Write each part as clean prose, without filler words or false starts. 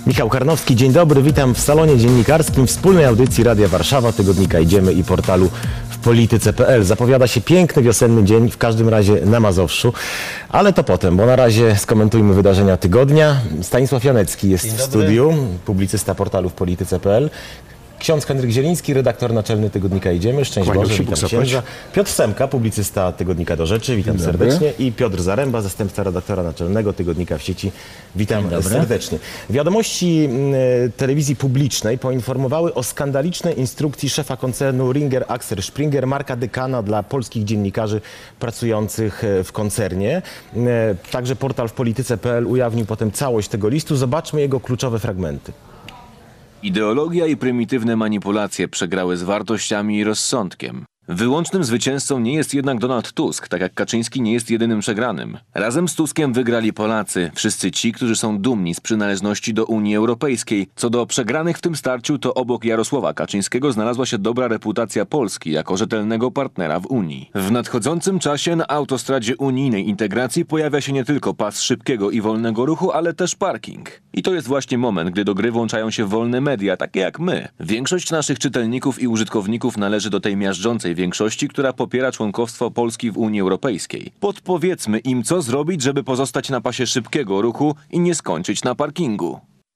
Michał Karnowski, dzień dobry, witam w salonie dziennikarskim wspólnej audycji Radia Warszawa, tygodnika Idziemy i portalu w polityce.pl. Zapowiada się piękny wiosenny dzień, w każdym razie na Mazowszu, ale to potem, bo na razie skomentujmy wydarzenia tygodnia. Stanisław Janecki jest w studiu, publicysta portalu w polityce.pl. Ksiądz Henryk Zieliński, redaktor naczelny tygodnika Idziemy. Szczęść Boże, witam księdza. Piotr Semka, publicysta tygodnika Do Rzeczy, witam serdecznie. I Piotr Zaręba, zastępca redaktora naczelnego tygodnika w sieci, witam serdecznie. Wiadomości telewizji publicznej poinformowały o skandalicznej instrukcji szefa koncernu Ringer Axel Springer, marka dekana dla polskich dziennikarzy pracujących w koncernie. Także portal w polityce.pl ujawnił potem całość tego listu. Zobaczmy jego kluczowe fragmenty. Ideologia i prymitywne manipulacje przegrały z wartościami i rozsądkiem. Wyłącznym zwycięzcą nie jest jednak Donald Tusk, tak jak Kaczyński nie jest jedynym przegranym. Razem z Tuskiem wygrali Polacy, wszyscy ci, którzy są dumni z przynależności do Unii Europejskiej. Co do przegranych w tym starciu, to obok Jarosława Kaczyńskiego znalazła się dobra reputacja Polski jako rzetelnego partnera w Unii. W nadchodzącym czasie na autostradzie unijnej integracji pojawia się nie tylko pas szybkiego i wolnego ruchu, ale też parking. I to jest właśnie moment, gdy do gry włączają się wolne media, takie jak my. Większość naszych czytelników i użytkowników należy do tej miażdżącej większości, która popiera członkostwo Polski w Unii Europejskiej. Podpowiedzmy im, co zrobić, żeby pozostać na pasie szybkiego ruchu i nie skończyć na parkingu.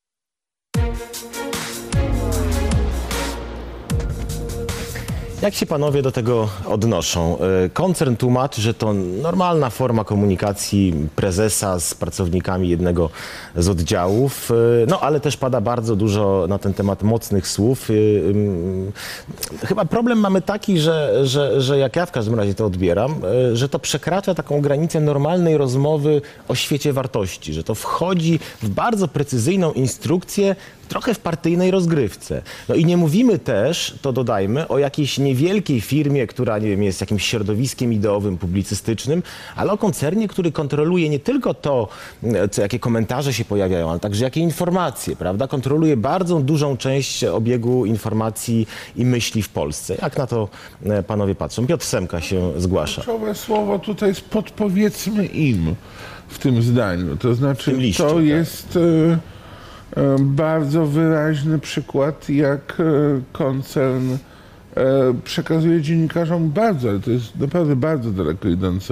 Jak się panowie do tego odnoszą? Koncern tłumaczy, że to normalna forma komunikacji prezesa z pracownikami jednego z oddziałów, no ale też pada bardzo dużo na ten temat mocnych słów. Chyba problem mamy taki, że jak ja w każdym razie to odbieram, że to przekracza taką granicę normalnej rozmowy o świecie wartości, że to wchodzi w bardzo precyzyjną instrukcję, trochę w partyjnej rozgrywce. No i nie mówimy też, to dodajmy, o jakiejś niewielkiej firmie, która, nie wiem, jest jakimś środowiskiem ideowym, publicystycznym, ale o koncernie, który kontroluje nie tylko to, jakie komentarze się pojawiają, ale także jakie informacje, prawda? Kontroluje bardzo dużą część obiegu informacji i myśli w Polsce. Jak na to panowie patrzą? Piotr Semka się zgłasza. Kluczowe słowo tutaj jest podpowiedzmy im w tym zdaniu. To znaczy, w liście, to jest bardzo wyraźny przykład, jak koncern przekazuje dziennikarzom bardzo, ale to jest naprawdę bardzo daleko idące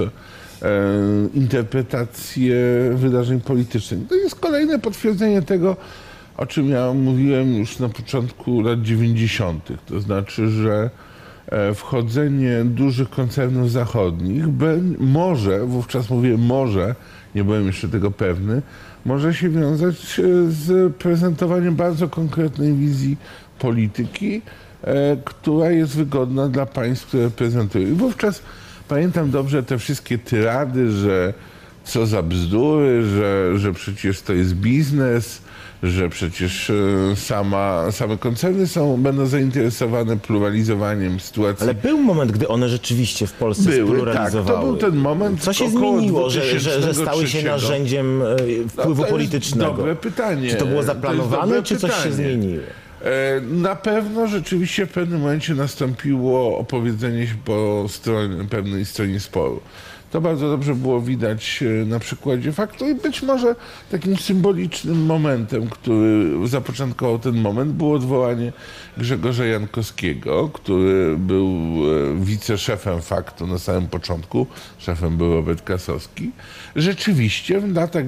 interpretacje wydarzeń politycznych. To jest kolejne potwierdzenie tego, o czym ja mówiłem już na początku lat 90. To znaczy, że wchodzenie dużych koncernów zachodnich może, wówczas mówię może, nie byłem jeszcze tego pewny, może się wiązać z prezentowaniem bardzo konkretnej wizji polityki, która jest wygodna dla państw, które prezentują. I wówczas pamiętam dobrze te wszystkie tyrady, że co za bzdury, że przecież to jest biznes, że przecież same koncerny będą zainteresowane pluralizowaniem sytuacji. Ale był moment, gdy one rzeczywiście w Polsce spluralizowały. Tak, to był ten moment. Co się zmieniło, że stały się narzędziem wpływu politycznego? Dobre pytanie. Czy to było zaplanowane, czy coś się zmieniło? Na pewno rzeczywiście w pewnym momencie nastąpiło opowiedzenie się po pewnej stronie sporu. To bardzo dobrze było widać na przykładzie faktu i być może takim symbolicznym momentem, który zapoczątkował ten moment, było odwołanie Grzegorza Jankowskiego, który był wiceszefem faktu na samym początku, szefem był Robert Krasowski. Rzeczywiście w latach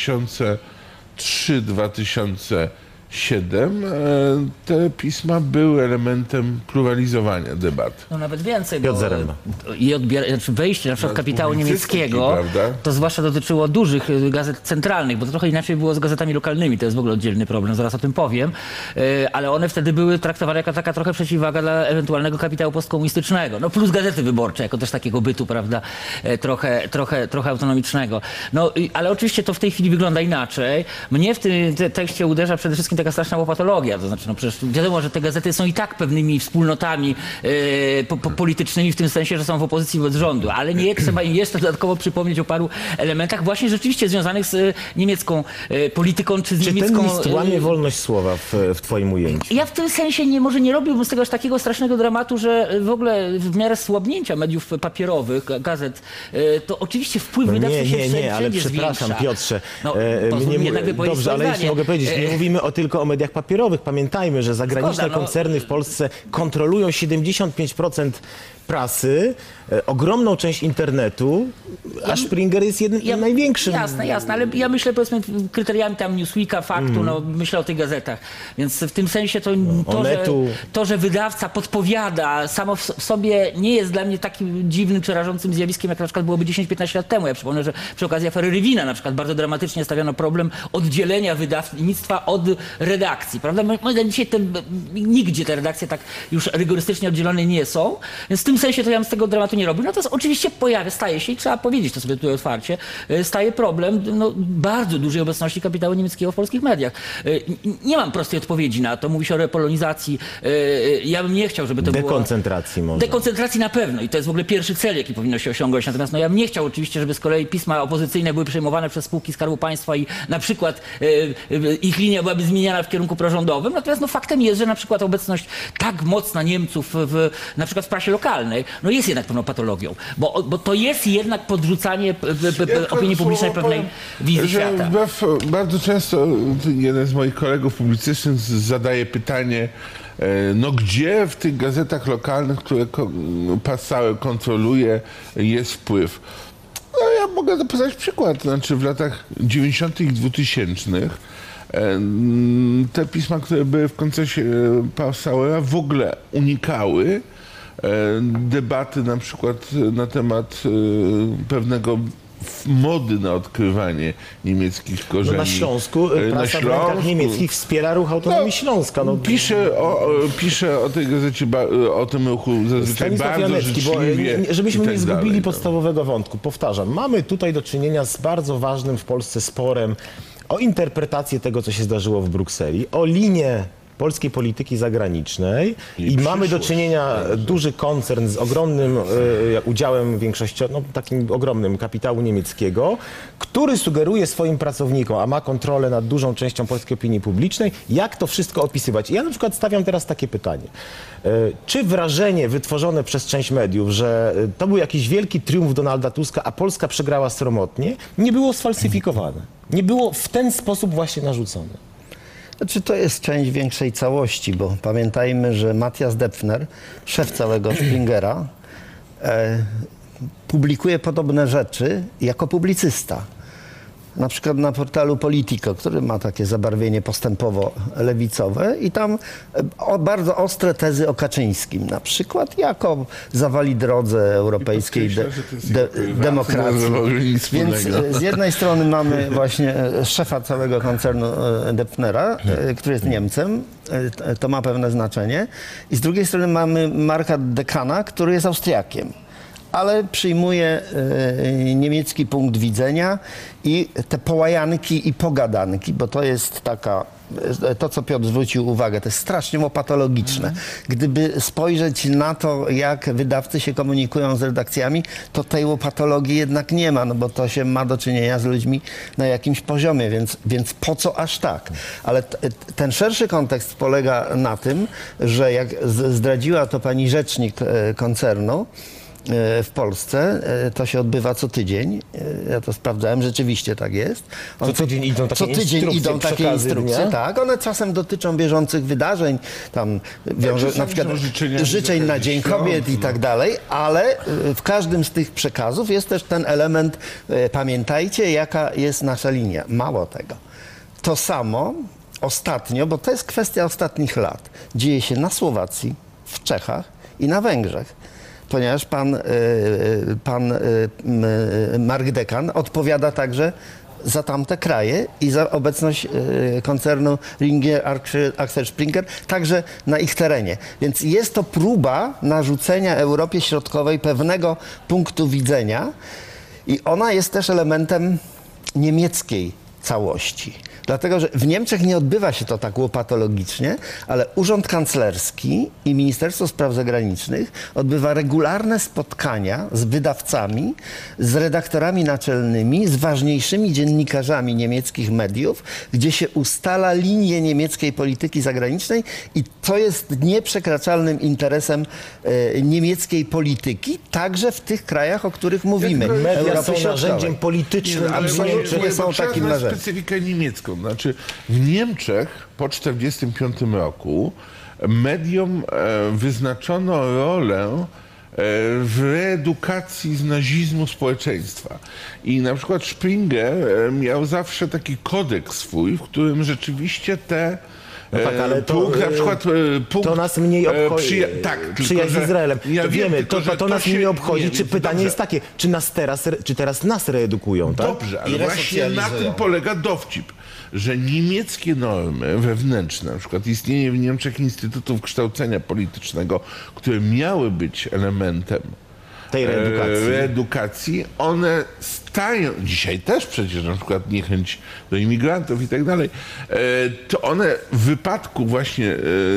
2003-2007 te pisma były elementem pluralizowania debat. No nawet więcej, bo wejście na przykład kapitału niemieckiego, to zwłaszcza dotyczyło dużych gazet centralnych, bo to trochę inaczej było z gazetami lokalnymi, to jest w ogóle oddzielny problem, zaraz o tym powiem, ale one wtedy były traktowane jako taka trochę przeciwwaga dla ewentualnego kapitału postkomunistycznego, no plus gazety wyborcze, jako też takiego bytu, prawda, trochę autonomicznego. No ale oczywiście to w tej chwili wygląda inaczej. Mnie w tym tekście uderza przede wszystkim wszystkim taka straszna łopatologia. To znaczy, no przecież wiadomo, że te gazety są i tak pewnymi wspólnotami politycznymi w tym sensie, że są w opozycji wobec rządu, ale nie trzeba im jeszcze dodatkowo przypomnieć o paru elementach właśnie rzeczywiście związanych z niemiecką polityką, czy z Czy niemiecką... ten list łamie wolność słowa w twoim ujęciu? Ja w tym sensie może nie robiłbym z tego aż takiego strasznego dramatu, że w ogóle w miarę słabnięcia mediów papierowych, gazet, to oczywiście wpływ wydawców się nie, ale wszędzie przepraszam, zwiększa. Piotrze. No, pozwól mi jednak wypowiedzieć dobrze, swoje ale jeśli zdanie. mogę powiedzieć, nie mówimy tylko o mediach papierowych. Pamiętajmy, że zagraniczne Zgoda, no. koncerny w Polsce kontrolują 75% prasy, ogromną część internetu, a Springer jest jednym największym. Jasne, ale ja myślę, powiedzmy, kryteriami tam Newsweeka, Faktu, no myślę o tych gazetach. Więc w tym sensie to, że wydawca podpowiada, samo w sobie nie jest dla mnie takim dziwnym, przerażącym zjawiskiem, jak na przykład byłoby 10-15 lat temu. Ja przypomnę, że przy okazji afery Rywina na przykład bardzo dramatycznie stawiano problem oddzielenia wydawnictwa od redakcji, prawda? Dzisiaj nigdzie te redakcje tak już rygorystycznie oddzielone nie są, więc w tym sensie to ja bym z tego dramatu nie robił. Natomiast oczywiście staje się, i trzeba powiedzieć to sobie tutaj otwarcie, staje problem bardzo dużej obecności kapitału niemieckiego w polskich mediach. Nie mam prostej odpowiedzi na to. Mówi się o repolonizacji. Ja bym nie chciał, żeby to było... Dekoncentracji może. Dekoncentracji na pewno i to jest w ogóle pierwszy cel, jaki powinno się osiągnąć. Natomiast ja bym nie chciał oczywiście, żeby z kolei pisma opozycyjne były przejmowane przez spółki Skarbu Państwa i na przykład ich linia byłaby zmieniana w kierunku prorządowym. Natomiast faktem jest, że na przykład obecność tak mocna Niemców na przykład w prasie lokalnej jest jednak pewną patologią, bo to jest jednak podrzucanie opinii publicznej pewnej wizji świata. Bardzo często jeden z moich kolegów publicystycznych zadaje pytanie, no gdzie w tych gazetach lokalnych, które Passauer kontroluje, jest wpływ? No ja mogę podać przykład, znaczy w latach 90. i 2000 te pisma, które były w koncercie Passauera, w ogóle unikały debaty na przykład na temat pewnego mody na odkrywanie niemieckich korzeni. Na Śląsku prasa w rękach niemieckich wspiera ruch autonomii Śląska. Pisze o tej gazecie, o tym ruchu zazwyczaj bardzo Janecki, życzliwie. Żebyśmy nie zgubili podstawowego wątku. Powtarzam, mamy tutaj do czynienia z bardzo ważnym w Polsce sporem o interpretację tego, co się zdarzyło w Brukseli, o linię polskiej polityki zagranicznej i mamy do czynienia duży koncern z ogromnym udziałem większości, takim ogromnym kapitału niemieckiego, który sugeruje swoim pracownikom, a ma kontrolę nad dużą częścią polskiej opinii publicznej, jak to wszystko opisywać. I ja na przykład stawiam teraz takie pytanie. Czy wrażenie wytworzone przez część mediów, że to był jakiś wielki triumf Donalda Tuska, a Polska przegrała sromotnie, nie było sfalsyfikowane? Nie było w ten sposób właśnie narzucone? Znaczy, to jest część większej całości, bo pamiętajmy, że Matthias Depfner, szef całego Springera, publikuje podobne rzeczy jako publicysta. Na przykład na portalu Politico, który ma takie zabarwienie postępowo-lewicowe i tam bardzo ostre tezy o Kaczyńskim. Na przykład jako zawali drodze europejskiej demokracji. Więc z jednej strony mamy właśnie szefa całego koncernu Depfnera, który jest Niemcem, to ma pewne znaczenie. I z drugiej strony mamy Marka Dekana, który jest Austriakiem, ale przyjmuje niemiecki punkt widzenia i te połajanki i pogadanki, bo to jest to co Piotr zwrócił uwagę, to jest strasznie łopatologiczne. Gdyby spojrzeć na to, jak wydawcy się komunikują z redakcjami, to tej łopatologii jednak nie ma, bo to się ma do czynienia z ludźmi na jakimś poziomie, więc po co aż tak? Ale ten szerszy kontekst polega na tym, że jak zdradziła to pani rzecznik koncernu, w Polsce to się odbywa co tydzień. Ja to sprawdzałem, rzeczywiście tak jest. Co tydzień idą takie instrukcje. Tak, one czasem dotyczą bieżących wydarzeń, tam na przykład życzeń na Dzień Kobiet i tak dalej, ale w każdym z tych przekazów jest też ten element, pamiętajcie, jaka jest nasza linia. Mało tego. To samo ostatnio, bo to jest kwestia ostatnich lat, dzieje się na Słowacji, w Czechach i na Węgrzech. Ponieważ pan Mark Dekan odpowiada także za tamte kraje i za obecność koncernu Ringier-Axel Springer także na ich terenie. Więc jest to próba narzucenia Europie Środkowej pewnego punktu widzenia i ona jest też elementem niemieckiej całości. Dlatego, że w Niemczech nie odbywa się to tak łopatologicznie, ale Urząd Kanclerski i Ministerstwo Spraw Zagranicznych odbywa regularne spotkania z wydawcami, z redaktorami naczelnymi, z ważniejszymi dziennikarzami niemieckich mediów, gdzie się ustala linię niemieckiej polityki zagranicznej i to jest nieprzekraczalnym interesem niemieckiej polityki, także w tych krajach, o których mówimy. tylko- Media Europy są Środkowej. narzędziem politycznym, Ale i w właśnie Niemczech nie są trzeba takim znać narzędziem. specyfikę niemiecką. Znaczy w Niemczech po 1945 roku mediom wyznaczono rolę w reedukacji z nazizmu społeczeństwa. I na przykład Springer miał zawsze taki kodeks swój, w którym rzeczywiście te No tak, ale to, punkt, na przykład punkt, to nas mniej obchodzi. tak, Przyjaźń z Izraelem. Ja to wiem, wiemy, tylko, że to nas się- nie obchodzi. nie, Czy pytanie dobrze. jest takie, czy teraz nas reedukują, tak? Dobrze, ale I właśnie na resocjalizują. tym polega dowcip, że niemieckie normy wewnętrzne, na przykład istnienie w Niemczech instytutów kształcenia politycznego, które miały być elementem Tej reedukacji. reedukacji, one stają, dzisiaj też przecież na przykład niechęć do imigrantów i tak dalej, to one w wypadku właśnie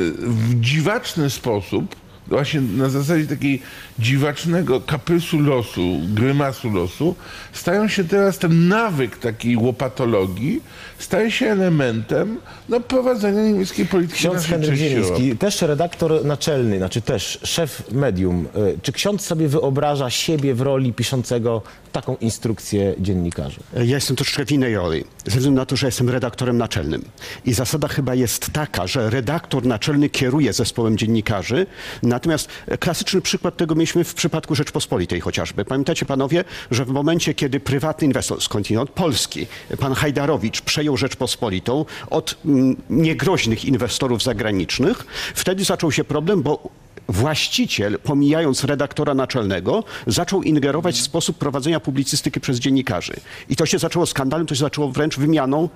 w dziwaczny sposób, właśnie na zasadzie takiej dziwacznego kaprysu losu, grymasu losu, stają się teraz ten nawyk takiej łopatologii, staje się elementem prowadzenia niemieckiej polityki. Ksiądz naszej Henryk części Zieliński, Europy. też redaktor naczelny, znaczy też szef medium. Czy ksiądz sobie wyobraża siebie w roli piszącego taką instrukcję dziennikarzy? Ja jestem troszeczkę w innej roli, ze względu na to, że jestem redaktorem naczelnym. I zasada chyba jest taka, że redaktor naczelny kieruje zespołem dziennikarzy, natomiast klasyczny przykład tego mieliśmy w przypadku Rzeczpospolitej chociażby. Pamiętacie panowie, że w momencie, kiedy prywatny inwestor, skądinąd polski, pan Hajdarowicz przejął Rzeczpospolitą od niegroźnych inwestorów zagranicznych, wtedy zaczął się problem, bo właściciel, pomijając redaktora naczelnego, zaczął ingerować w sposób prowadzenia publicystyki przez dziennikarzy. I to się zaczęło skandalem, to się zaczęło wręcz wymianą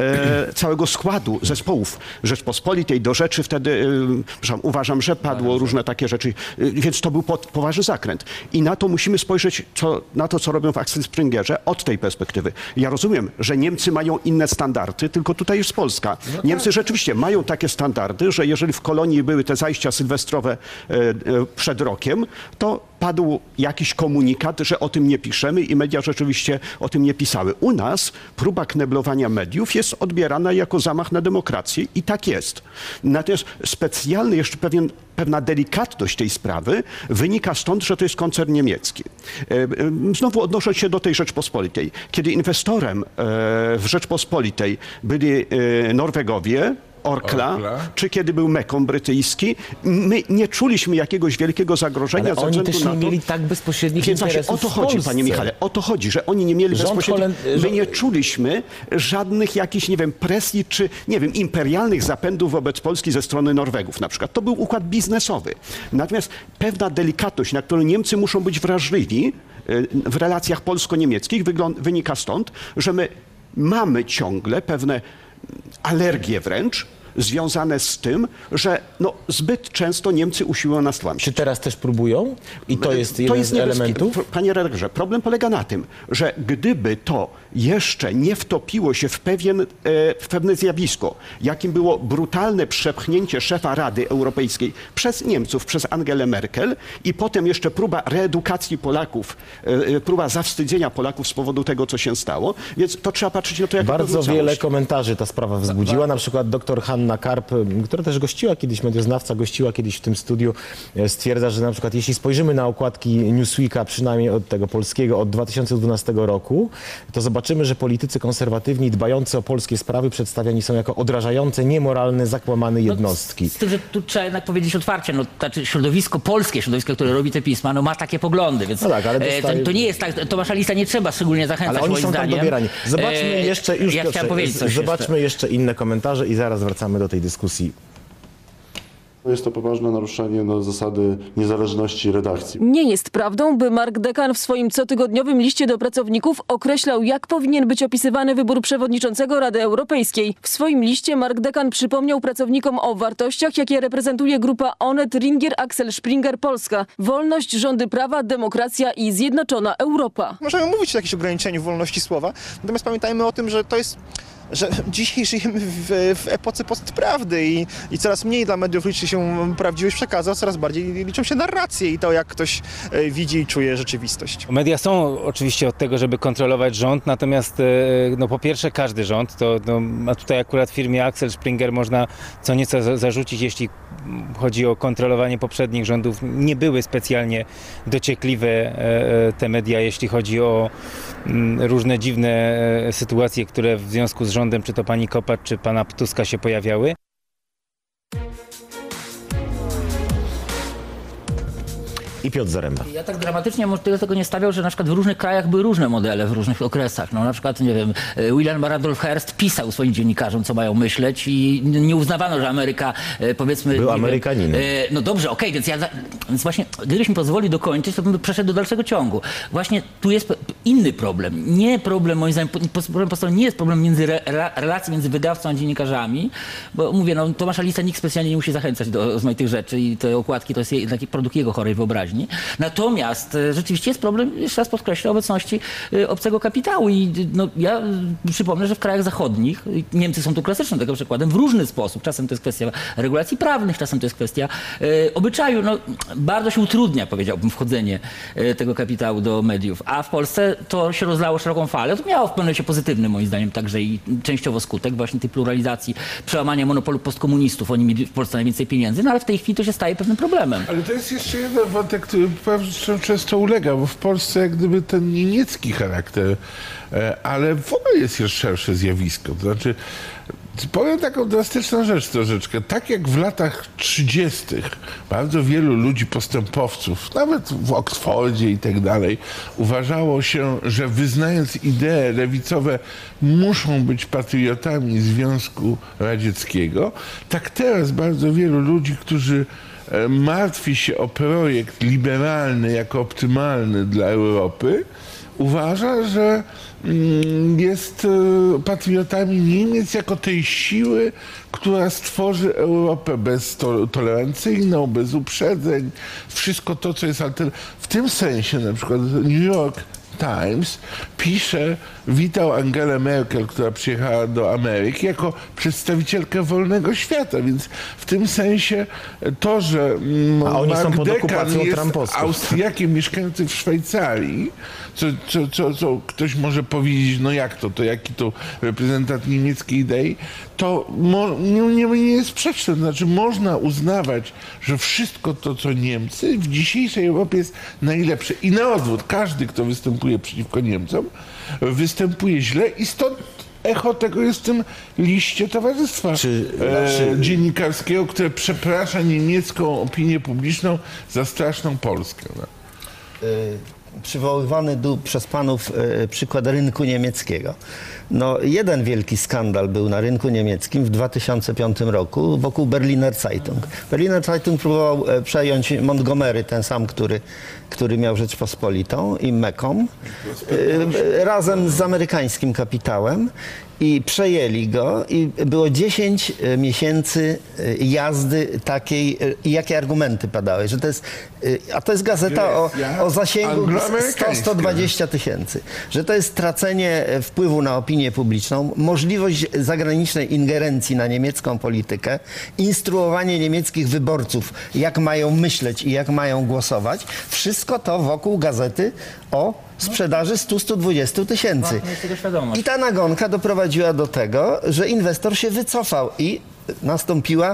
całego składu zespołów Rzeczpospolitej. Do rzeczy wtedy, uważam, że padło różne takie rzeczy, więc to był poważny zakręt. I na to musimy spojrzeć, na to, co robią w Axel Springerze od tej perspektywy. Ja rozumiem, że Niemcy mają inne standardy, tylko tutaj jest Polska. Niemcy rzeczywiście mają takie standardy, że jeżeli w kolonii były te zajścia sylwestrowe przed rokiem, to padł jakiś komunikat, że o tym nie piszemy i media rzeczywiście o tym nie pisały. U nas próba kneblowania mediów jest odbierana jako zamach na demokrację i tak jest. Natomiast specjalny jeszcze pewna delikatność tej sprawy wynika stąd, że to jest koncern niemiecki. Znowu odnosząc się do tej Rzeczpospolitej. Kiedy inwestorem w Rzeczpospolitej byli Norwegowie, Orkla, czy kiedy był Mekon brytyjski, my nie czuliśmy jakiegoś wielkiego zagrożenia Ale ze oni względu też na nie to. mieli tak bezpośrednich Więc właśnie interesów o to chodzi, w panie Polsce. Michale, o to chodzi, że oni nie mieli Rząd bezpośrednich... Holend- My nie czuliśmy żadnych jakichś, nie wiem, presji czy, nie wiem, imperialnych zapędów wobec Polski ze strony Norwegów na przykład. To był układ biznesowy. Natomiast pewna delikatność, na którą Niemcy muszą być wrażliwi w relacjach polsko-niemieckich, wynika stąd, że my mamy ciągle pewne alergie wręcz związane z tym, że zbyt często Niemcy usiłują nas tłamsić. Czy teraz też próbują? I to jest jeden z elementów? Panie redaktorze, problem polega na tym, że gdyby to jeszcze nie wtopiło się w pewne zjawisko, jakim było brutalne przepchnięcie szefa Rady Europejskiej przez Niemców, przez Angelę Merkel i potem jeszcze próba reedukacji Polaków, próba zawstydzenia Polaków z powodu tego, co się stało, więc to trzeba patrzeć na to jako Bardzo pewną wiele całość. komentarzy ta sprawa wzbudziła. Na przykład dr Hanna Karp, która też gościła kiedyś, medioznawca, gościła kiedyś w tym studiu, stwierdza, że na przykład jeśli spojrzymy na okładki Newsweeka, przynajmniej od tego polskiego, od 2012 roku, to zobaczymy, że politycy konserwatywni dbający o polskie sprawy przedstawiani są jako odrażające, niemoralne, zakłamane jednostki. Z tym, że tu trzeba jednak powiedzieć otwarcie, znaczy polskie środowisko, które robi te pisma, ma takie poglądy, więc No tak, ale dostaje- to nie jest tak, Tomasza Lisa nie trzeba szczególnie zachęcać, Ale oni moim są tam zdaniem. dobierani. Zobaczmy jeszcze, już ja Piotrze, chciałem powiedzieć coś zobaczmy jeszcze inne komentarze i zaraz wracamy do tej dyskusji. Jest to poważne naruszenie zasady niezależności redakcji. Nie jest prawdą, by Mark Dekan w swoim cotygodniowym liście do pracowników określał, jak powinien być opisywany wybór przewodniczącego Rady Europejskiej. W swoim liście Mark Dekan przypomniał pracownikom o wartościach, jakie reprezentuje grupa Onet Ringier Axel Springer Polska. Wolność, rządy prawa, demokracja i zjednoczona Europa. Możemy mówić o jakimś ograniczeniu wolności słowa, natomiast pamiętajmy o tym, że to jest że dzisiaj żyjemy w epoce postprawdy i coraz mniej dla mediów liczy się prawdziwość przekazu, a coraz bardziej liczą się narracje i to, jak ktoś widzi i czuje rzeczywistość. Media są oczywiście od tego, żeby kontrolować rząd, natomiast no, po pierwsze każdy rząd, a tutaj akurat firmie Axel Springer można co nieco zarzucić, jeśli chodzi o kontrolowanie poprzednich rządów. Nie były specjalnie dociekliwe te media, jeśli chodzi o różne dziwne sytuacje, które w związku z rządem, czy to pani Kopacz, czy pana Tuska się pojawiały. I Piotr Zaremba. Ja tak dramatycznie może tego nie stawiał, że na przykład w różnych krajach były różne modele w różnych okresach. No na przykład, nie wiem, William Randolph Hearst pisał swoim dziennikarzom, co mają myśleć i nie uznawano, że Ameryka, powiedzmy... Był Amerykaninem. No dobrze, okej, więc właśnie, gdybyś mi pozwolił dokończyć, to bym przeszedł do dalszego ciągu. Właśnie tu jest inny problem. Nie problem, moim zdaniem, problem nie jest problem relacji między wydawcą a dziennikarzami, bo mówię, no Tomasza Lisa nikt specjalnie nie musi zachęcać do rozmaitych rzeczy i te okładki to jest taki produkt jego chorej wyobraźni. Natomiast rzeczywiście jest problem, jeszcze raz podkreślę, obecności obcego kapitału i no, ja przypomnę, że w krajach zachodnich, Niemcy są tu klasycznym tego przykładem, w różny sposób, czasem to jest kwestia regulacji prawnych, czasem to jest kwestia obyczaju, no, bardzo się utrudnia, powiedziałbym, wchodzenie tego kapitału do mediów, a w Polsce to się rozlało szeroką falę, to miało w pewnym sensie pozytywny moim zdaniem także i częściowo skutek właśnie tej pluralizacji, przełamania monopolu postkomunistów, oni mieli w Polsce najwięcej pieniędzy, no ale w tej chwili to się staje pewnym problemem. Ale to jest jeszcze jeden wątek, który często ulega, bo w Polsce jak gdyby ten niemiecki charakter, ale w ogóle jest jeszcze szersze zjawisko. To znaczy, powiem taką drastyczną rzecz troszeczkę. Tak jak w latach 30. bardzo wielu ludzi, postępowców, nawet w Oksfordzie i tak dalej, uważało się, że wyznając idee lewicowe muszą być patriotami Związku Radzieckiego, tak teraz bardzo wielu ludzi, którzy martwi się o projekt liberalny jako optymalny dla Europy, uważa, że jest patriotami Niemiec jako tej siły, która stworzy Europę beztolerancyjną, bez uprzedzeń, wszystko to, co jest w tym sensie na przykład New York Times pisze, witał Angelę Merkel, która przyjechała do Ameryki, jako przedstawicielkę wolnego świata, więc w tym sensie to, że Mark Dekan jest Austriakiem mieszkającym w Szwajcarii, co ktoś może powiedzieć, no jak to jaki to reprezentant niemieckiej idei, to nie jest sprzeczne. Znaczy można uznawać, że wszystko to, co Niemcy w dzisiejszej Europie jest najlepsze. I na odwrót, każdy, kto występuje przeciwko Niemcom, występuje źle i stąd echo tego jest w tym liście towarzystwa dziennikarskiego, które przeprasza niemiecką opinię publiczną za straszną Polskę. No. Przywoływany przez panów przykład rynku niemieckiego. No, jeden wielki skandal był na rynku niemieckim w 2005 roku wokół Berliner Zeitung. Berliner Zeitung próbował przejąć Montgomery, ten sam, który miał Rzeczpospolitą, i Mecom, razem z amerykańskim kapitałem. I przejęli go i było 10 miesięcy jazdy takiej, i jakie argumenty padały, że to jest, a to jest gazeta o zasięgu 100-120 tysięcy, że to jest tracenie wpływu na opinię publiczną, możliwość zagranicznej ingerencji na niemiecką politykę, instruowanie niemieckich wyborców, jak mają myśleć i jak mają głosować. Wszystko to wokół gazety o sprzedaży 100-120 tysięcy. I ta nagonka doprowadziła do tego, że inwestor się wycofał i nastąpiła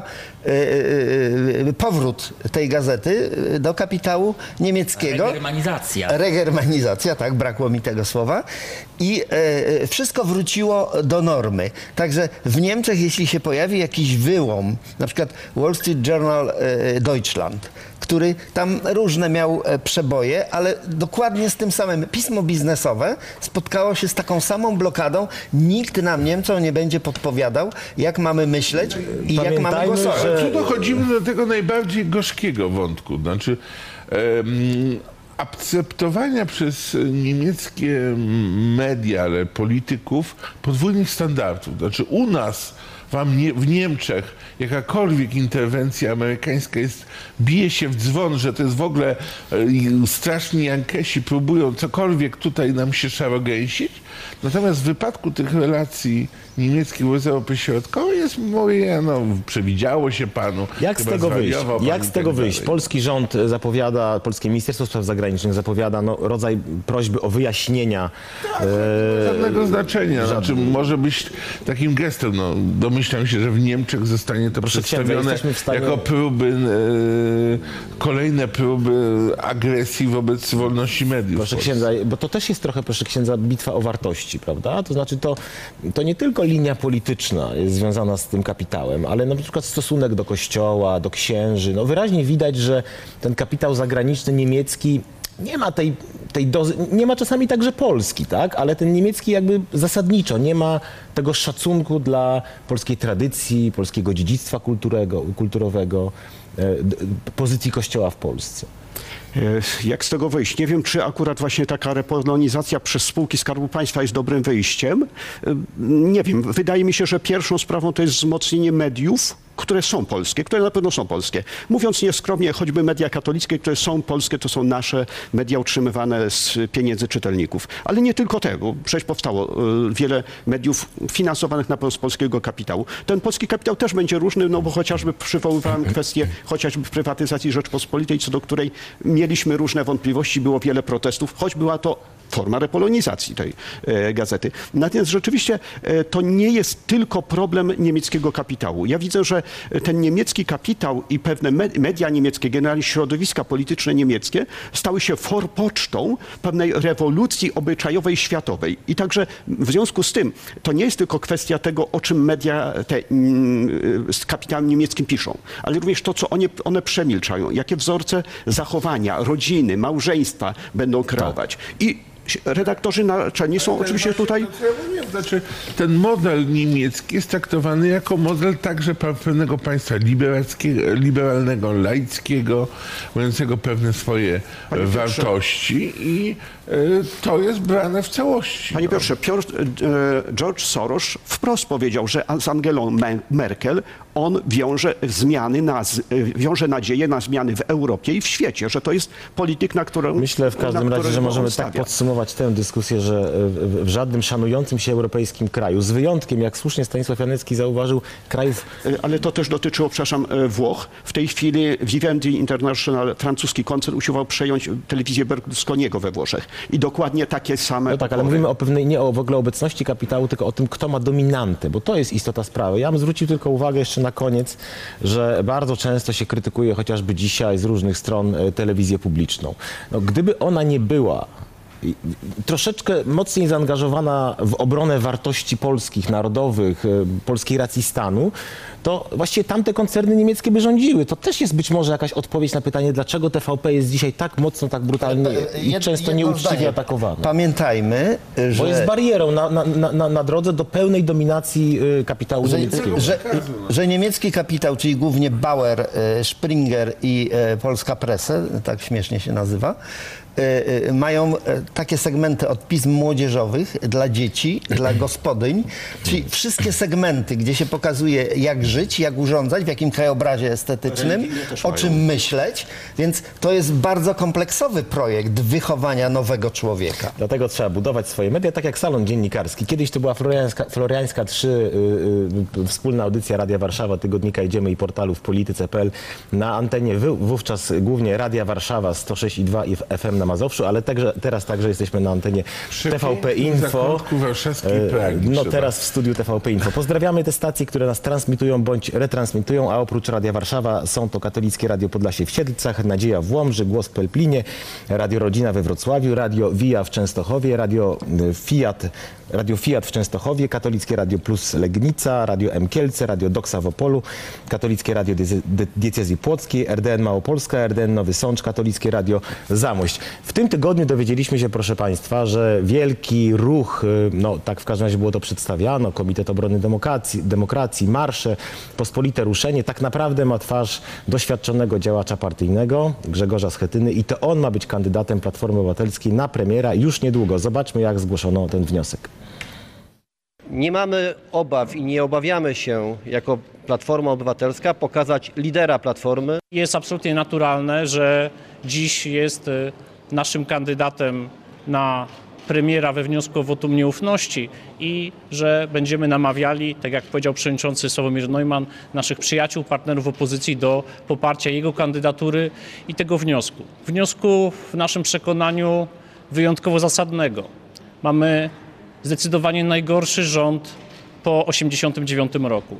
powrót tej gazety do kapitału niemieckiego. Regermanizacja, tak, brakło mi tego słowa. I wszystko wróciło do normy. Także w Niemczech, jeśli się pojawi jakiś wyłom, na przykład Wall Street Journal Deutschland, który tam różne miał przeboje, ale dokładnie z tym samym. Pismo biznesowe spotkało się z taką samą blokadą. Nikt nam, Niemcom, nie będzie podpowiadał, jak mamy myśleć i jak mamy głosować. Tu dochodzimy do tego najbardziej gorzkiego wątku. Znaczy akceptowania przez niemieckie media, ale polityków podwójnych standardów. Znaczy u nas w Niemczech jakakolwiek interwencja amerykańska bije się w dzwon, że to jest w ogóle straszni Jankesi próbują cokolwiek tutaj nam się szarogęsić. Natomiast w wypadku tych relacji niemieckich wobec Europy Środkowej jest moje, przewidziało się panu. Jak z tego wyjść? Jak z tego wyjść? Polski rząd zapowiada, Polskie Ministerstwo Spraw Zagranicznych zapowiada rodzaj prośby o wyjaśnienia. Żadnego znaczenia. Znaczy, może być takim gestem. Domyślam się, że w Niemczech zostanie to przedstawione jako próby, kolejne próby agresji wobec wolności mediów. Proszę księdza, bo to też jest trochę, proszę księdza, bitwa o wartości, prawda? To znaczy to nie tylko linia polityczna jest związana z tym kapitałem, ale na przykład stosunek do kościoła, do księży. Wyraźnie widać, że ten kapitał zagraniczny niemiecki nie ma tej dozy, nie ma czasami także Polski, tak? Ale ten niemiecki jakby zasadniczo nie ma tego szacunku dla polskiej tradycji, polskiego dziedzictwa kulturowego, pozycji kościoła w Polsce. Jak z tego wyjść? Nie wiem, czy akurat właśnie taka repolonizacja przez spółki Skarbu Państwa jest dobrym wyjściem. Nie wiem. Wydaje mi się, że pierwszą sprawą to jest wzmocnienie mediów, które są polskie, które na pewno są polskie. Mówiąc nieskromnie, choćby media katolickie, które są polskie, to są nasze media utrzymywane z pieniędzy czytelników. Ale nie tylko tego. Przecież powstało wiele mediów finansowanych na pewno z polskiego kapitału. Ten polski kapitał też będzie różny, bo chociażby przywoływałem kwestię chociażby prywatyzacji Rzeczpospolitej, co do której mieliśmy różne wątpliwości, było wiele protestów, choć była to forma repolonizacji tej gazety. Natomiast rzeczywiście to nie jest tylko problem niemieckiego kapitału. Ja widzę, że ten niemiecki kapitał i pewne media niemieckie, generalnie środowiska polityczne niemieckie stały się forpocztą pewnej rewolucji obyczajowej światowej. I także w związku z tym to nie jest tylko kwestia tego, o czym media z kapitałem niemieckim piszą, ale również to, co one przemilczają, jakie wzorce zachowania, rodziny, małżeństwa będą kreować. I redaktorzy naczelni są oczywiście tutaj... Znaczy, ten model niemiecki jest traktowany jako model także pewnego państwa liberalnego, laickiego, mającego pewne swoje wartości i to jest brane w całości. Panie Piotrze, George Soros wprost powiedział, że z Angelą Merkel on wiąże nadzieję na zmiany w Europie i w świecie, że to jest polityk, na którą... Myślę w każdym razie, że możemy tak podsumować tę dyskusję, że w żadnym szanującym się europejskim kraju, z wyjątkiem, jak słusznie Stanisław Janecki zauważył, krajów... Ale to też dotyczyło, przepraszam, Włoch. W tej chwili Vivendi International, francuski koncern, usiłował przejąć telewizję Berlusconiego we Włoszech. I dokładnie takie same... No tak, ale mówimy o pewnej, nie o w ogóle obecności kapitału, tylko o tym, kto ma dominantę, bo to jest istota sprawy. Ja bym zwrócił tylko uwagę jeszcze na koniec, że bardzo często się krytykuje chociażby dzisiaj z różnych stron telewizję publiczną. Gdyby ona nie była troszeczkę mocniej zaangażowana w obronę wartości polskich, narodowych, polskiej racji stanu, to właściwie tamte koncerny niemieckie by rządziły. To też jest być może jakaś odpowiedź na pytanie, dlaczego TVP jest dzisiaj tak mocno, tak brutalnie i często nieuczciwie atakowana. Pamiętajmy, że... Bo jest barierą na drodze do pełnej dominacji kapitału niemieckiego. Że niemiecki kapitał, czyli głównie Bauer, Springer i Polska Presse, tak śmiesznie się nazywa, mają takie segmenty od pism młodzieżowych dla dzieci, dla gospodyń, czyli wszystkie segmenty, gdzie się pokazuje, jak żyć, jak urządzać, w jakim krajobrazie estetycznym, o czym myśleć, więc to jest bardzo kompleksowy projekt wychowania nowego człowieka. Dlatego trzeba budować swoje media, tak jak salon dziennikarski. Kiedyś to była Floriańska 3, wspólna audycja Radia Warszawa, tygodnika Idziemy i portalu w polityce.pl na antenie wówczas głównie Radia Warszawa 106,2 i FM na Mazowszu, ale teraz także jesteśmy na antenie TVP Info. No teraz w studiu TVP Info. Pozdrawiamy te stacje, które nas transmitują bądź retransmitują, a oprócz Radia Warszawa są to Katolickie Radio Podlasie w Siedlcach, Nadzieja w Łomży, Głos w Pelplinie, Radio Rodzina we Wrocławiu, Radio Via w Częstochowie, Radio Fiat w Częstochowie, Katolickie Radio Plus Legnica, Radio M Kielce, Radio Doksa w Opolu, Katolickie Radio Diecezji Płockiej, RDN Małopolska, RDN Nowy Sącz, Katolickie Radio Zamość. W tym tygodniu dowiedzieliśmy się, proszę Państwa, że wielki ruch, no tak w każdym razie było to przedstawiano, Komitet Obrony Demokracji, marsze, pospolite ruszenie, tak naprawdę ma twarz doświadczonego działacza partyjnego, Grzegorza Schetyny i to on ma być kandydatem Platformy Obywatelskiej na premiera już niedługo. Zobaczmy, jak zgłoszono ten wniosek. Nie mamy obaw i nie obawiamy się jako Platforma Obywatelska pokazać lidera Platformy. Jest absolutnie naturalne, że dziś jest naszym kandydatem na premiera we wniosku o wotum nieufności i że będziemy namawiali, tak jak powiedział przewodniczący Sławomir Neumann, naszych przyjaciół, partnerów opozycji do poparcia jego kandydatury i tego wniosku. Wniosku w naszym przekonaniu wyjątkowo zasadnego. Mamy zdecydowanie najgorszy rząd po 1989 roku.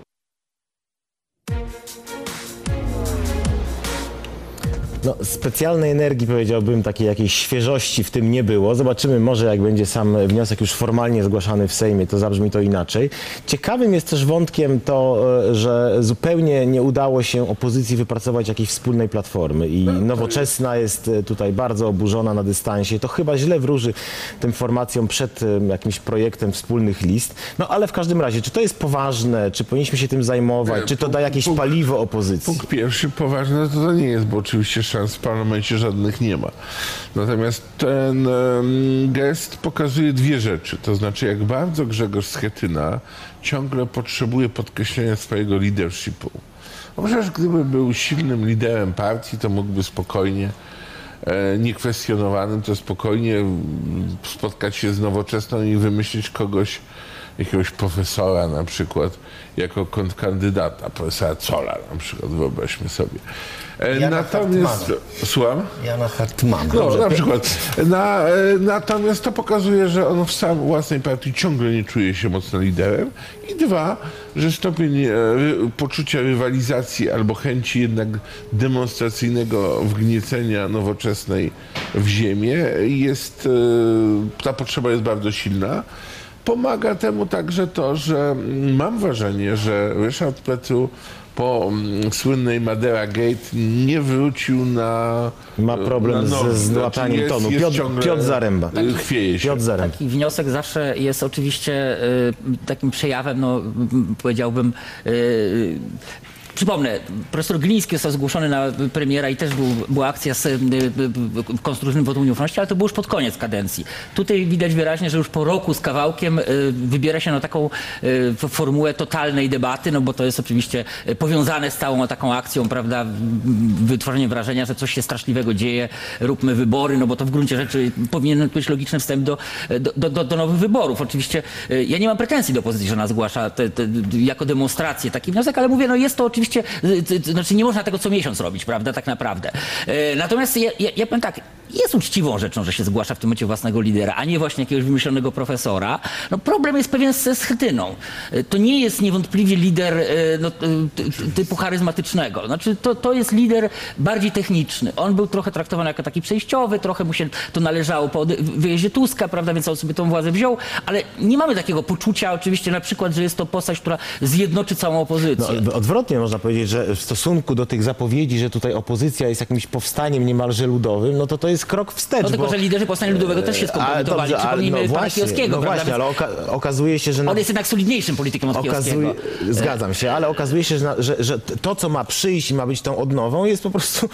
No, specjalnej energii, powiedziałbym, takiej jakiejś świeżości w tym nie było. Zobaczymy, może jak będzie sam wniosek już formalnie zgłaszany w Sejmie, to zabrzmi to inaczej. Ciekawym jest też wątkiem to, że zupełnie nie udało się opozycji wypracować jakiejś wspólnej platformy i Nowoczesna jest tutaj bardzo oburzona na dystansie. To chyba źle wróży tym formacjom przed jakimś projektem wspólnych list. No ale w każdym razie, czy to jest poważne, czy powinniśmy się tym zajmować, czy to da jakieś paliwo opozycji? Punkt pierwszy, poważne to nie jest, bo oczywiście szans w parlamencie żadnych nie ma. Natomiast ten gest pokazuje dwie rzeczy. To znaczy, jak bardzo Grzegorz Schetyna ciągle potrzebuje podkreślenia swojego leadershipu. Bo przecież gdyby był silnym liderem partii, to mógłby spokojnie, niekwestionowanym, to spokojnie spotkać się z Nowoczesną i wymyślić kogoś, jakiegoś profesora na przykład, jako kontrkandydata, profesora Zolla na przykład, wyobraźmy sobie. Natomiast, słucham? Jana Hartmana. No, na przykład. Natomiast to pokazuje, że on w sam własnej partii ciągle nie czuje się mocno liderem. I dwa, że stopień poczucia rywalizacji albo chęci jednak demonstracyjnego wgniecenia Nowoczesnej w ziemię jest, ta potrzeba jest bardzo silna. Pomaga temu także to, że mam wrażenie, że Ryszard Petru po słynnej Madera Gate nie wrócił na... Ma problem z łapaniem tonu. Piotr Zaręba. Chwieje się. Taki wniosek zawsze jest oczywiście takim przejawem, no powiedziałbym... Przypomnę, profesor Gliński został zgłoszony na premiera i też była akcja z konstruktywnym wotum nieufności, ale to było już pod koniec kadencji. Tutaj widać wyraźnie, że już po roku z kawałkiem wybiera się na taką formułę totalnej debaty, no bo to jest oczywiście powiązane z całą taką akcją, prawda, wytworzenie wrażenia, że coś się straszliwego dzieje, róbmy wybory, no bo to w gruncie rzeczy powinien być logiczny wstęp do nowych wyborów. Oczywiście ja nie mam pretensji do opozycji, że ona zgłasza jako demonstrację taki wniosek, ale mówię, no jest to oczywiście znaczy nie można tego co miesiąc robić, prawda, tak naprawdę. Natomiast ja powiem tak, jest uczciwą rzeczą, że się zgłasza w tym momencie własnego lidera, a nie właśnie jakiegoś wymyślonego profesora. No problem jest pewien ze Schetyną. To nie jest niewątpliwie lider typu charyzmatycznego. Znaczy to jest lider bardziej techniczny. On był trochę traktowany jako taki przejściowy, trochę mu się to należało po wyjeździe Tuska, prawda, więc on sobie tą władzę wziął, ale nie mamy takiego poczucia oczywiście na przykład, że jest to postać, która zjednoczy całą opozycję. No, odwrotnie można powiedzieć, że w stosunku do tych zapowiedzi, że tutaj opozycja jest jakimś powstaniem niemalże ludowym, no to jest krok wstecz. No tylko, że liderzy powstania ludowego też się skompromitowali. Przypomnijmy pana Kijowskiego. No właśnie, ale okazuje się, że... On jest jednak solidniejszym politykiem od Kijowskiego. Zgadzam się, ale okazuje się, że to, co ma przyjść i ma być tą odnową, jest po prostu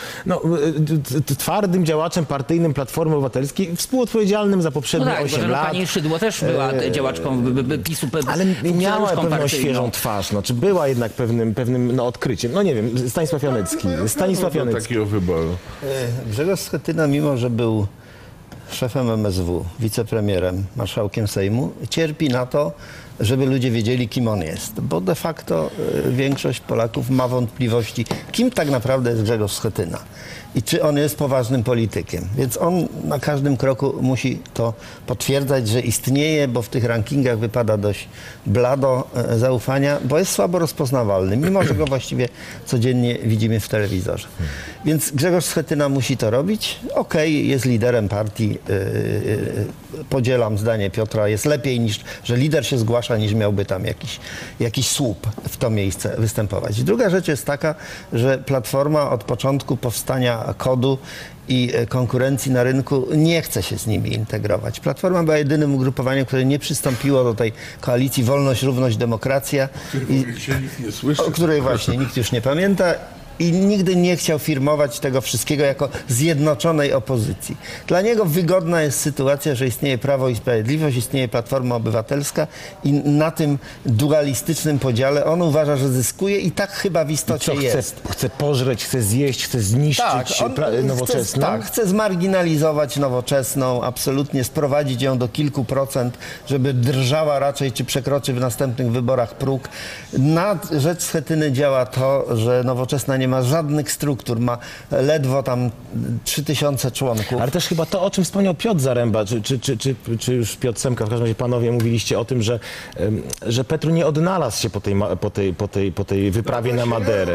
twardym działaczem partyjnym Platformy Obywatelskiej, współodpowiedzialnym za poprzednie 8 lat. Pani Szydło też była działaczką PiS-u. Ale miała pewną świeżą twarz, czy była jednak pewnym odkryciem. No nie wiem, Stanisław Janecki. Takiego wyboru. Grzegorz Schetyna, mimo że był szefem MSW, wicepremierem, marszałkiem Sejmu, cierpi na to, żeby ludzie wiedzieli, kim on jest. Bo de facto większość Polaków ma wątpliwości, kim tak naprawdę jest Grzegorz Schetyna i czy on jest poważnym politykiem. Więc on na każdym kroku musi to potwierdzać, że istnieje, bo w tych rankingach wypada dość blado zaufania, bo jest słabo rozpoznawalny, mimo że go właściwie codziennie widzimy w telewizorze. Więc Grzegorz Schetyna musi to robić. Okej, jest liderem partii. Podzielam zdanie Piotra. Jest lepiej, że lider się zgłasza, niż miałby tam jakiś słup w to miejsce występować. Druga rzecz jest taka, że Platforma od początku powstania KOD-u i konkurencji na rynku nie chce się z nimi integrować. Platforma była jedynym ugrupowaniem, które nie przystąpiło do tej koalicji Wolność, Równość, Demokracja, o której właśnie nikt już nie pamięta. i nigdy nie chciał firmować tego wszystkiego jako zjednoczonej opozycji. Dla niego wygodna jest sytuacja, że istnieje Prawo i Sprawiedliwość, istnieje Platforma Obywatelska i na tym dualistycznym podziale on uważa, że zyskuje i tak chyba w istocie jest. Chce pożreć, chce zjeść, chce zniszczyć Nowoczesną? Chce zmarginalizować Nowoczesną, absolutnie sprowadzić ją do kilku procent, żeby drżała raczej, czy przekroczy w następnych wyborach próg. Na rzecz Schetyny działa to, że Nowoczesna nie ma żadnych struktur, ma ledwo tam 3000 członków. Ale też chyba to, o czym wspomniał Piotr Zaręba, czy już Piotr Semka, w każdym razie panowie mówiliście o tym, że Petru nie odnalazł się po tej wyprawie na Maderę.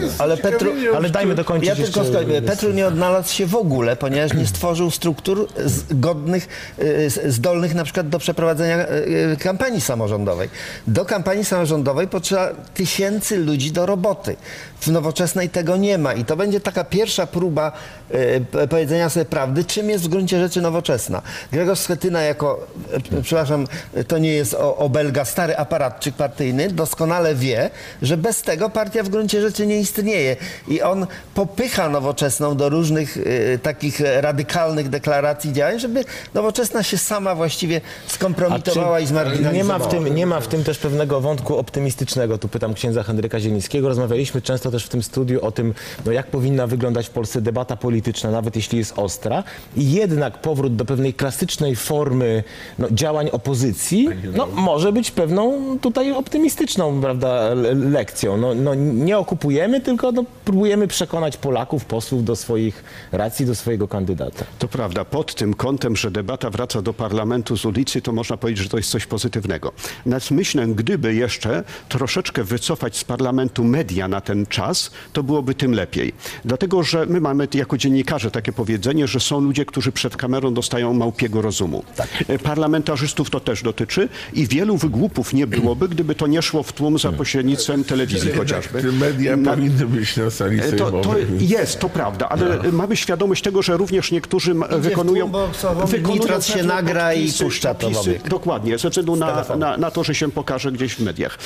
Ale dajmy dokończyć Petru nie odnalazł się w ogóle, ponieważ nie stworzył struktur godnych, zdolnych na przykład do przeprowadzenia kampanii samorządowej. Do kampanii samorządowej potrzeba tysięcy ludzi do roboty. W Nowoczesnej tego nie ma i to będzie taka pierwsza próba powiedzenia sobie prawdy, czym jest w gruncie rzeczy Nowoczesna. Grzegorz Schetyna jako, przepraszam, to nie jest obelga, stary aparatczyk partyjny, doskonale wie, że bez tego partia w gruncie rzeczy nie istnieje i on popycha Nowoczesną do różnych takich radykalnych deklaracji działań, żeby Nowoczesna się sama właściwie skompromitowała i zmarginalizowała. Nie ma w tym też pewnego wątku optymistycznego. Tu pytam księdza Henryka Zielińskiego. Rozmawialiśmy często też w tym studiu o tym, jak powinna wyglądać w Polsce debata polityczna, nawet jeśli jest ostra. I jednak powrót do pewnej klasycznej formy działań opozycji może być pewną tutaj optymistyczną, prawda, lekcją. Nie okupujemy, tylko próbujemy przekonać Polaków, posłów do swoich racji, do swojego kandydata. To prawda. Pod tym kątem, że debata wraca do parlamentu z ulicy, to można powiedzieć, że to jest coś pozytywnego. Natomiast myślę, gdyby jeszcze troszeczkę wycofać z parlamentu media na ten czas, to byłoby tym lepiej. Dlatego, że my mamy jako dziennikarze takie powiedzenie, że są ludzie, którzy przed kamerą dostają małpiego rozumu. Tak. Parlamentarzystów to też dotyczy i wielu wygłupów nie byłoby, gdyby to nie szło w tłum za pośrednictwem telewizji chociażby. Media powinny być na sali sejmowej. To jest, to prawda, ale mamy świadomość tego, że również niektórzy wykonują... Nitrat się nagra i puszcza to w obieg. Dokładnie, ze względu na to, że się pokaże gdzieś w mediach.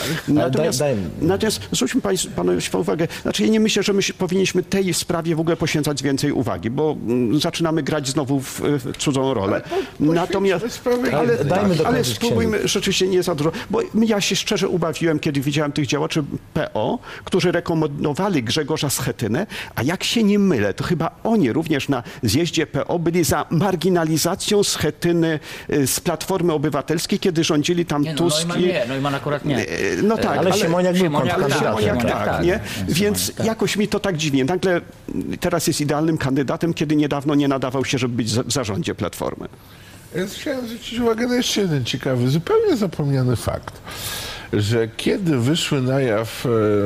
Natomiast zwróćmy Państwa uwagę, ja nie myślę, że my powinniśmy tej sprawie w ogóle poświęcać więcej uwagi, bo zaczynamy grać znowu w cudzą rolę. Natomiast, ale spróbujmy rzeczywiście nie za dużo, bo ja się szczerze ubawiłem, kiedy widziałem tych działaczy PO, którzy rekomendowali Grzegorza Schetynę, a jak się nie mylę, to chyba oni również na zjeździe PO byli za marginalizacją Schetyny z Platformy Obywatelskiej, kiedy rządzili tam Tusk. Neumann akurat nie. No tak, ale Siemoniak był kandydatem. Tak, nie? Więc jakoś mi to tak dziwnie. Nagle teraz jest idealnym kandydatem, kiedy niedawno nie nadawał się, żeby być w zarządzie Platformy. Więc chciałem zwrócić uwagę na jeszcze jeden ciekawy, zupełnie zapomniany fakt, że kiedy wyszły na jaw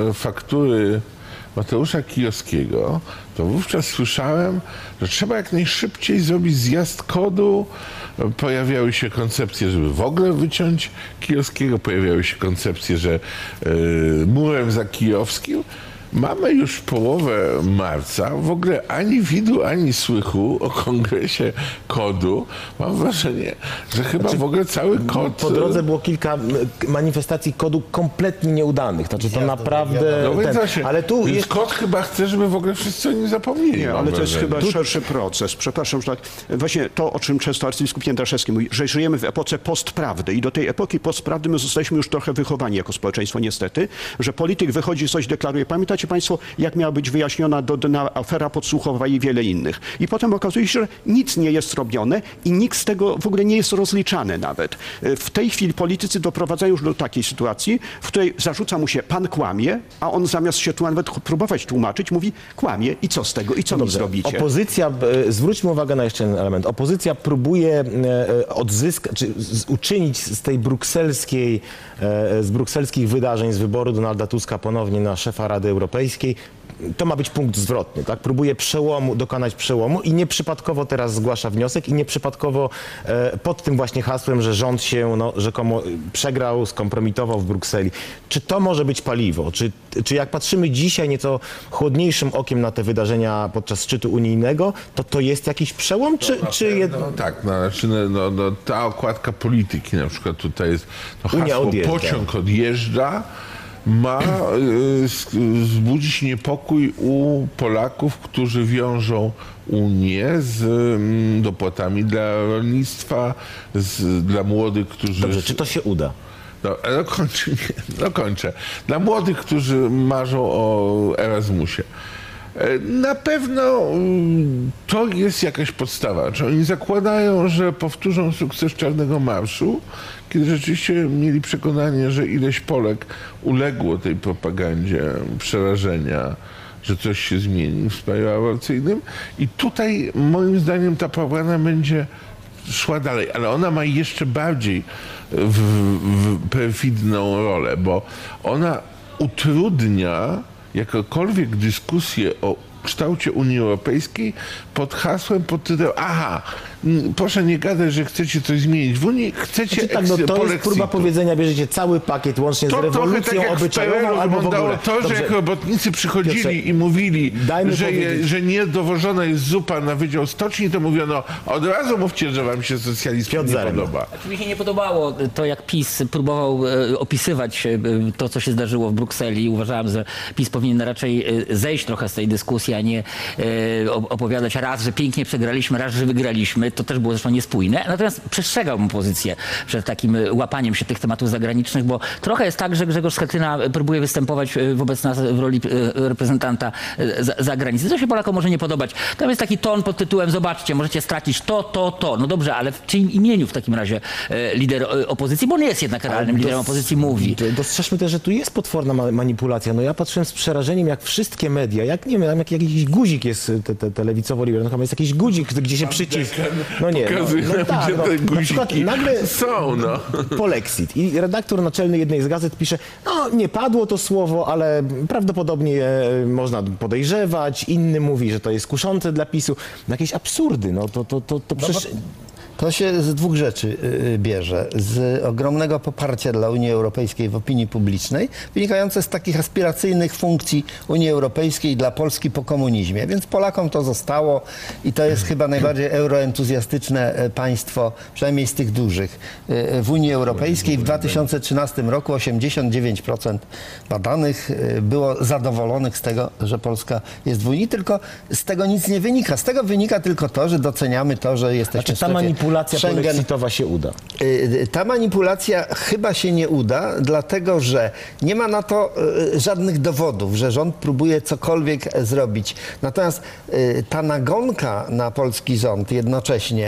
faktury Mateusza Kijowskiego, to wówczas słyszałem, że trzeba jak najszybciej zrobić zjazd kodu. Pojawiały się koncepcje, żeby w ogóle wyciąć Kijowskiego, pojawiały się koncepcje, że murem za Kijowskim. Mamy już połowę marca, w ogóle ani widu, ani słychu o kongresie kodu. Mam wrażenie, że chyba w ogóle cały kod... Po drodze było kilka manifestacji kodu kompletnie nieudanych. Znaczy to naprawdę... Ale tu jest... Kod chyba chce, żeby w ogóle wszyscy o nim zapomnieli. Nie, ale to jest chyba szerszy proces. Przepraszam, że tak. Właśnie to, o czym często arcybiskup Jędraszewski mówi, że żyjemy w epoce postprawdy i do tej epoki postprawdy my zostaliśmy już trochę wychowani jako społeczeństwo niestety, że polityk wychodzi, coś deklaruje. Pamiętacie Państwo, jak miała być wyjaśniona afera podsłuchowa i wiele innych. I potem okazuje się, że nic nie jest robione i nikt z tego w ogóle nie jest rozliczany nawet. W tej chwili politycy doprowadzają już do takiej sytuacji, w której zarzuca mu się, pan kłamie, a on zamiast się tu nawet próbować tłumaczyć, mówi, kłamie i co z tego, i co mi zrobicie? Opozycja, zwróćmy uwagę na jeszcze jeden element. Opozycja próbuje odzyskać, czy uczynić z tej z brukselskich wydarzeń, z wyboru Donalda Tuska ponownie na szefa Rady Europejskiej, to ma być punkt zwrotny, tak? Próbuje dokonać przełomu i nieprzypadkowo teraz zgłasza wniosek i nieprzypadkowo pod tym właśnie hasłem, że rząd się rzekomo przegrał, skompromitował w Brukseli. Czy to może być paliwo? Czy jak patrzymy dzisiaj nieco chłodniejszym okiem na te wydarzenia podczas szczytu unijnego, to jest jakiś przełom? Ta okładka polityki, na przykład tutaj jest hasło, pociąg odjeżdża. ma wzbudzić niepokój u Polaków, którzy wiążą Unię z dopłatami dla rolnictwa, dla młodych, którzy... Dobrze, czy to się uda? Kończę. Dla młodych, którzy marzą o Erasmusie. Na pewno to jest jakaś podstawa. Czy oni zakładają, że powtórzą sukces Czarnego Marszu, kiedy rzeczywiście mieli przekonanie, że ileś Polek uległo tej propagandzie przerażenia, że coś się zmieni w sprawie aborcyjnym. I tutaj moim zdaniem ta propaganda będzie szła dalej, ale ona ma jeszcze bardziej perfidną rolę, bo ona utrudnia jakąkolwiek dyskusję o kształcie Unii Europejskiej pod hasłem, pod tytułem proszę nie gadać, że chcecie coś zmienić w Unii, chcecie to jest próba powiedzenia, bierzecie cały pakiet łącznie z rewolucją tak obyczajową albo w ogóle. To, że jak robotnicy przychodzili Piotrze, i mówili, że niedowożona jest zupa na Wydział Stoczni, to mówiono, od razu mówcie, że wam się socjalizm nie podoba. Mi się nie podobało to, jak PiS próbował opisywać to, co się zdarzyło w Brukseli. Uważałem, że PiS powinien raczej zejść trochę z tej dyskusji, a nie opowiadać raz, że pięknie przegraliśmy, raz, że wygraliśmy. To też było zresztą niespójne. Natomiast przestrzegałbym opozycję przed takim łapaniem się tych tematów zagranicznych, bo trochę jest tak, że Grzegorz Schetyna próbuje występować wobec nas w roli reprezentanta zagranicy. To się Polakom może nie podobać. Tam jest taki ton pod tytułem, zobaczcie, możecie stracić to. No dobrze, ale w czyim imieniu w takim razie lider opozycji, bo on jest jednak realnym liderem opozycji, mówi. Dostrzeżmy też, że tu jest potworna manipulacja. No ja patrzyłem z przerażeniem, jak wszystkie media, jak nie wiem, jak jakiś guzik jest te lewicowo-liberalne, jest jakiś guzik, gdzie się przycisk. No nie, na przykład nagle są, polexit i redaktor naczelny jednej z gazet pisze, nie padło to słowo, ale prawdopodobnie można podejrzewać, inny mówi, że to jest kuszące dla PiS-u. Jakieś absurdy, to przecież... To się z dwóch rzeczy bierze. Z ogromnego poparcia dla Unii Europejskiej w opinii publicznej, wynikające z takich aspiracyjnych funkcji Unii Europejskiej dla Polski po komunizmie. Więc Polakom to zostało i to jest chyba najbardziej euroentuzjastyczne państwo, przynajmniej z tych dużych, w Unii Europejskiej. W 2013 roku 89% badanych było zadowolonych z tego, że Polska jest w Unii, tylko z tego nic nie wynika. Z tego wynika tylko to, że doceniamy to, że jesteśmy w strefie manipulacja polexitowa się uda? Ta manipulacja chyba się nie uda, dlatego że nie ma na to żadnych dowodów, że rząd próbuje cokolwiek zrobić. Natomiast ta nagonka na polski rząd jednocześnie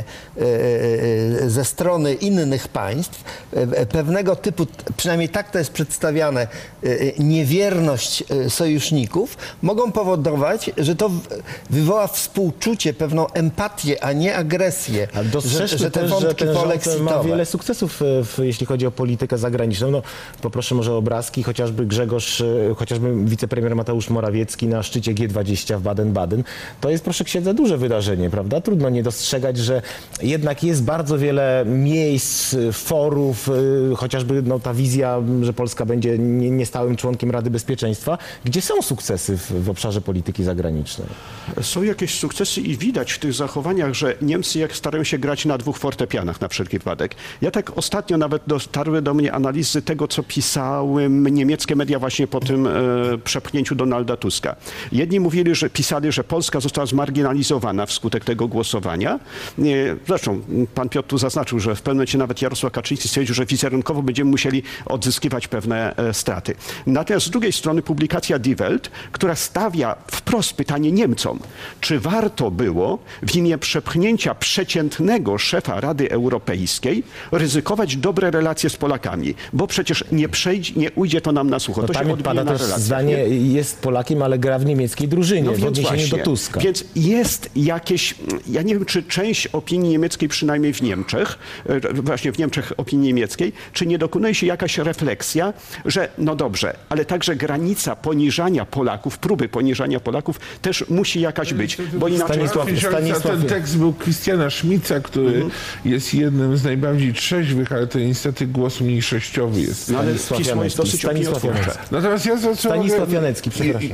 ze strony innych państw, pewnego typu, przynajmniej tak to jest przedstawiane, niewierność sojuszników, mogą powodować, że to wywoła współczucie, pewną empatię, a nie agresję. Że te wątki ma wiele sukcesów, jeśli chodzi o politykę zagraniczną. Poproszę może o obrazki, chociażby wicepremier Mateusz Morawiecki na szczycie G20 w Baden-Baden. To jest, proszę księdza, duże wydarzenie, prawda? Trudno nie dostrzegać, że jednak jest bardzo wiele miejsc, forów, chociażby ta wizja, że Polska będzie niestałym członkiem Rady Bezpieczeństwa, gdzie są sukcesy w obszarze polityki zagranicznej. Są jakieś sukcesy i widać w tych zachowaniach, że Niemcy jak starają się grać na dwóch fortepianach na wszelki wypadek. Ja tak ostatnio nawet dotarły do mnie analizy tego, co pisały niemieckie media właśnie po tym przepchnięciu Donalda Tuska. Jedni pisali, że Polska została zmarginalizowana wskutek tego głosowania. Zresztą pan Piotr tu zaznaczył, że w pewnym momencie nawet Jarosław Kaczyński stwierdził, że wizerunkowo będziemy musieli odzyskiwać pewne straty. Natomiast z drugiej strony publikacja Die Welt, która stawia wprost pytanie Niemcom, czy warto było w imię przepchnięcia przeciętnego szefa Rady Europejskiej ryzykować dobre relacje z Polakami, bo przecież nie ujdzie to nam na sucho. To się odbije na relacjach. Zdanie jest Polakiem, ale gra w niemieckiej drużynie, w odniesieniu do Tuska. Więc jest jakieś, ja nie wiem, czy część opinii niemieckiej, przynajmniej w Niemczech, właśnie w Niemczech opinii niemieckiej, czy nie dokonuje się jakaś refleksja, że no dobrze, ale także granica poniżania Polaków, próby poniżania Polaków też musi jakaś być, bo inaczej... Ten tekst był Christiana Schmitza, który jest jednym z najbardziej trzeźwych, ale to niestety głos mniejszościowy jest. No, ale pismo jest dosyć opiniotwórcze. Natomiast ja Stanisław Janecki, przepraszam.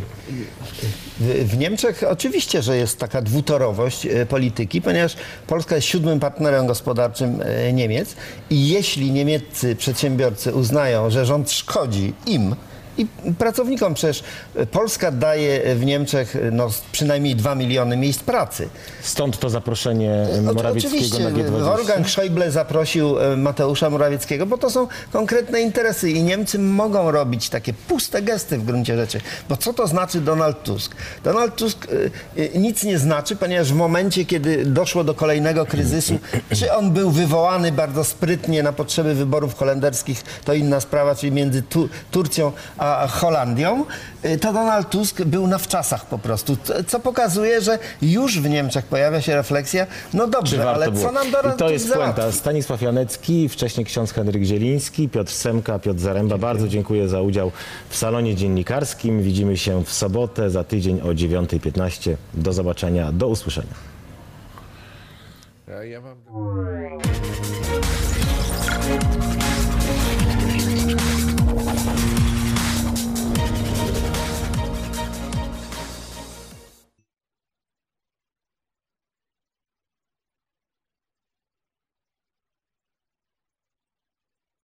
W Niemczech oczywiście, że jest taka dwutorowość polityki, ponieważ Polska jest 7. partnerem gospodarczym Niemiec i jeśli niemieccy przedsiębiorcy uznają, że rząd szkodzi im i pracownikom. Przecież Polska daje w Niemczech przynajmniej 2 miliony miejsc pracy. Stąd to zaproszenie Morawieckiego Oczywiście, na G20. Wolfgang Schäuble zaprosił Mateusza Morawieckiego, bo to są konkretne interesy i Niemcy mogą robić takie puste gesty w gruncie rzeczy. Bo co to znaczy Donald Tusk? Donald Tusk nic nie znaczy, ponieważ w momencie, kiedy doszło do kolejnego kryzysu, czy on był wywołany bardzo sprytnie na potrzeby wyborów holenderskich, to inna sprawa, czyli między Turcją a Holandią, to Donald Tusk był na wczasach po prostu, co pokazuje, że już w Niemczech pojawia się refleksja, no dobrze, ale co nam Donald I to Tusk jest załatwi? puenta. Stanisław Janecki, wcześniej ksiądz Henryk Zieliński, Piotr Semka, Piotr Zaręba. Bardzo dziękuję za udział w salonie dziennikarskim. Widzimy się w sobotę za tydzień o 9:15. Do zobaczenia, do usłyszenia. Ja mam...